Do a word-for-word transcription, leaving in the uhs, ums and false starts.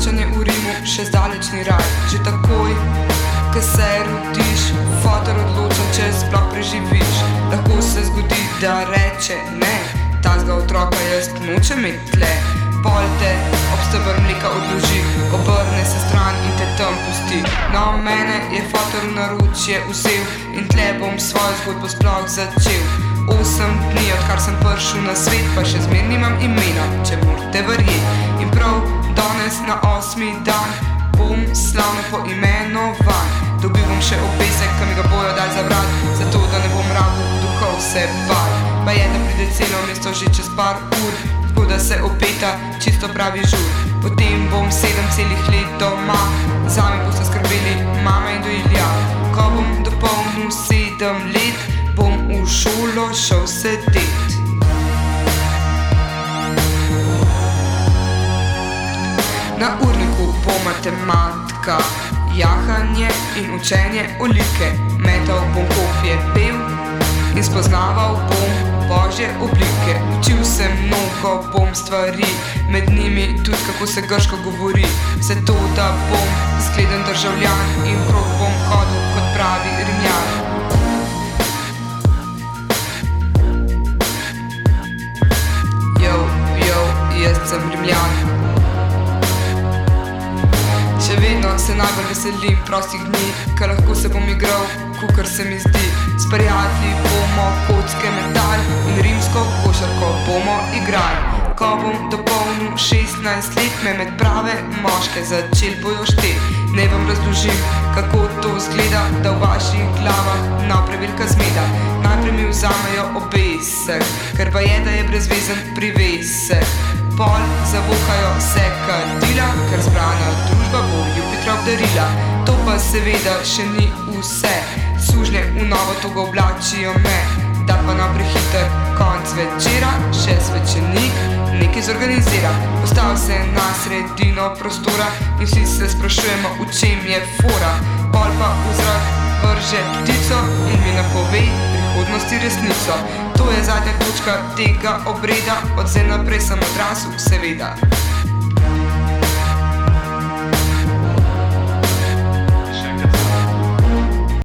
Poročanje v Rimu še zdaleč ni raj. Že takoj, ko se rodiš, fotor odloča, če sploh preživiš. Lahko se zgodi, da reče ne, tazga otroka jaz nočem imeti tle. Pol te ob steber mleka odloži, obrne se stran in te tam pusti. No, mene je fotor v naročje vzel in tle bom svojo zgodbo sploh začel. Osem dni, odkar sem prišel na svet, pa še zmer nimam imena, če morate verjeti. In prav danes na osmi dan bom slavno poimenovan. Dobil bom še obesek, ki mi ga bojo dal za vrat, zato da ne bom rabil duhov se bal. Pa je, da pride celo mesto že čez par ur, tako da se opeta čisto pravi žur. Potem bom sedem celih let doma, zame boste skrbeli mama in dojilja. Ko bom dopolnil sedem let, bom v šolo šel sedet. Na urniku bo matematika, jahanje in učenje olike. Metal bom kopje pel in spoznaval bom božje oblike. Učil sem mnogo bom stvari, med njimi tudi kako se grško govori. Vse to, da bom zgleden državljan in krog bom hodil kot pravi Rimljan. Jo, jo, jaz sem Rimljan. Še vedno se najbolj veselim prostih dni, ker lahko se bom igral, kakor se mi zdi. S prijatelji bomo kocke metali in rimsko košarko bomo igrali. Ko bom dopolnil šestnajst let, me med prave moške začel bojo šteti. Naj vam razložim, kako to zgleda, da v vaših glavah naprej velika zmeda. Najprej mi vzamejo obesek, ker pa je, da je brezvezen privesek. Pol zavohajo se kadila, ker zbrana družba bo Jupitra obdarila. To pa seveda še ni vse, sužnje v novo togo oblačijo me. Da pa na prehiter konc večera še svečenik nekaj zorganizira. Postav se na sredino prostora in vsi se sprašujemo, v čem je fora. Pol pa v zrak vrže ptico in mi napove prihodnosti resnico. To je zadnja točka tega obreda, od zdaj naprej sem odrasel, seveda.